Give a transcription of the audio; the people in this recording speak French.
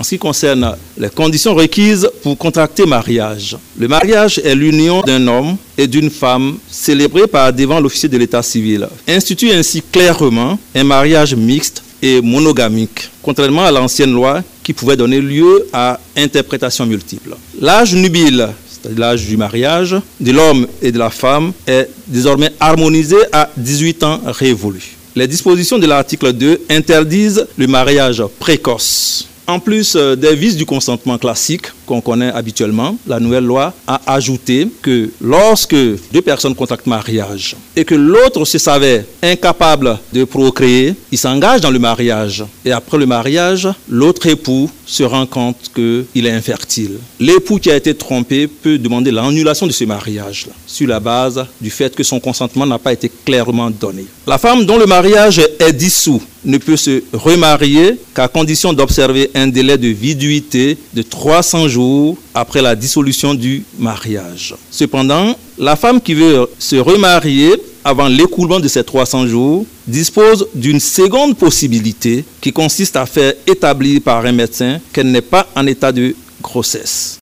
En ce qui concerne les conditions requises pour contracter mariage, le mariage est l'union d'un homme et d'une femme célébrée devant l'officier de l'état civil. Institue ainsi clairement un mariage mixte et monogamique, contrairement à l'ancienne loi qui pouvait donner lieu à interprétations multiples. L'âge nubile, c'est-à-dire l'âge du mariage de l'homme et de la femme, est désormais harmonisé à 18 ans révolus. Les dispositions de l'article 2 interdisent le mariage précoce. En plus des vices du consentement classique qu'on connaît habituellement, la nouvelle loi a ajouté que lorsque deux personnes contractent mariage et que l'autre se savait incapable de procréer, il s'engage dans le mariage. Et après le mariage, l'autre époux se rend compte qu'il est infertile. L'époux qui a été trompé peut demander l'annulation de ce mariage sur la base du fait que son consentement n'a pas été clairement donné. La femme dont le mariage est dissous ne peut se remarier qu'à condition d'observer un délai de viduité de 300 jours après la dissolution du mariage. Cependant, la femme qui veut se remarier avant l'écoulement de ces 300 jours dispose d'une seconde possibilité qui consiste à faire établir par un médecin qu'elle n'est pas en état de grossesse.